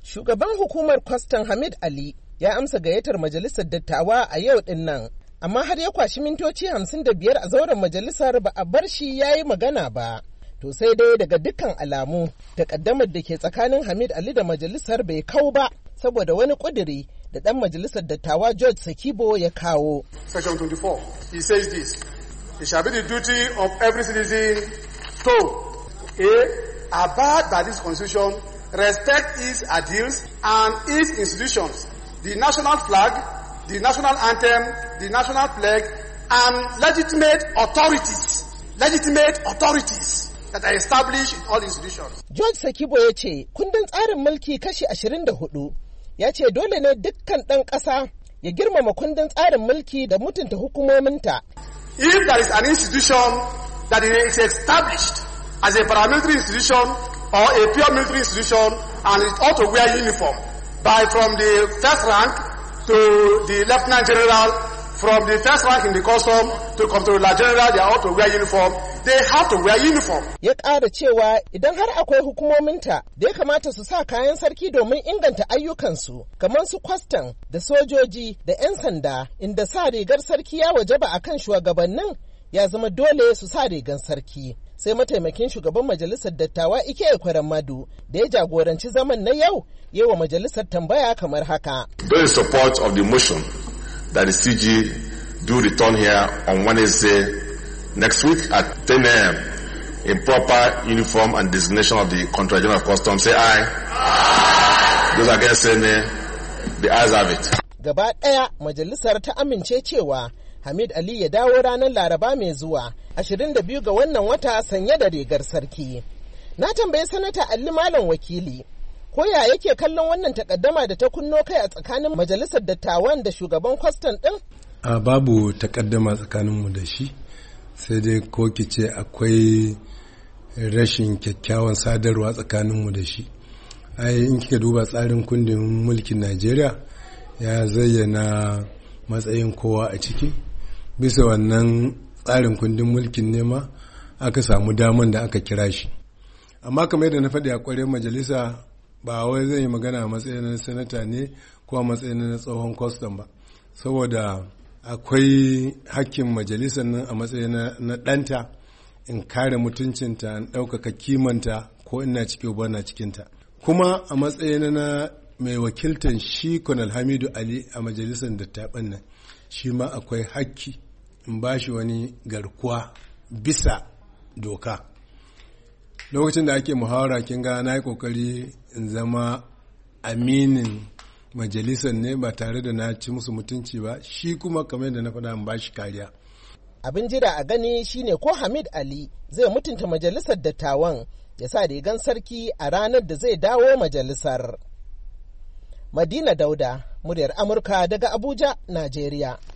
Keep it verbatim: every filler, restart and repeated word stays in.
Shugaban hukumar kwastan Hamid Ali ya amsa gayyatar majalisar dattawa a yau din nan, amma har ya kwashi mintoci hamsin da biyar a zauren majalisar ba a bar shi ya yi magana ba. To sai dai daga dukkan alamu takaddamar da ke tsakanin Hamid Ali da majalisar bai kau ba saboda wani ƙudiri da ɗan majalisar dattawa George Sakibo ya kawo. Section twenty-four, he says this, it shall be the duty of every citizen to A, abide by this constitution, respect its ideals and its institutions, the national flag, the national anthem, the national flag, and legitimate authorities, legitimate authorities that are established in all institutions. George Sakibo ya ce, kundin tsarin mulki kashi ashirin da hudu ya ce dole ne dukkan ɗan ƙasa ya girmama kundin tsarin mulki da mutunta hukumominta. If there is an institution that is established as a paramilitary institution or a pure military institution and it ought to wear uniform, by from the first rank to the lieutenant general, from the first rank in the custom to comptroller general, they ought to wear uniform. They have to wear uniform. Ya ƙara cewa idan har akwai hukumominta da ya kamata su sa kayan sarki domin inganta ayyukansu, kamar su kwastan da sojoji da 'yan sanda, inda sa rigar sarki ya wajaba a kan shugabannin, ya zama dole su sa rigar sarki. Sai mataimakin shugaban majalisar dattawa Ike Ekweremadu da ya jagoranci zaman na yau yi wa majalisar tambaya kamar haka. Those in support of the motion that the C G do return here on Wednesday next week at ten a.m. in proper uniform and designation of the Controller General of Customs, say aye. Aye. Those against say nay, the ayes have it. Gaba ɗaya majalisar ta amince cewa Hamid Ali ya dawo ranar Laraba mai zuwa ashirin da biyu ga wannan wata sanye da rigar sarki. Na tambayi sanata Ali Malam Wakili ko ya yake kallon wannan takaddama da ta kunno kai a tsakanin majalisar dattawan da shugaban kwastan din? A babu takaddama tsakaninmu da shi, sai dai ko kice akwai rashin kyakkyawan sadarwa tsakaninmu da shi. Ai in kika duba tsarin kundin mulkin Najeriya ya zayyana matsayin kowa a ciki. Bisa wannan tsarin kundin mulkin nema aka samu daman da aka kira shi. Amma kamar yadda na faɗi a ƙwarar majalisa ba wai zai yi magana a matsayin na sanata ne ko a matsayin na tsohon kwastam ba, saboda akwai hakkin majalisar nan a matsayin na ɗanta in kare mutuncinta in ɗaukaka kimanta ko ina ciki ba na cikinta, kuma a matsayin na mai wakiltan shi Colonel Hamidu Ali a majalisar dattaban nan shi ma akwai hakki in ba shi wani garkuwa bisa doka. Lokacin da ake muhawara kin ga na yi kokari in zama aminin majalisar ne ba tare da na ci musu mutunci ba, shi kuma kamar da na faɗa in ba shi kariya. Abin jira a gani shine ko Hamid Ali zai mutunta majalisar dattawan ya sa rigan sarki a ranar da zai dawo majalisar. Madina Dauda, muryar Amurka daga Abuja, Najeriya.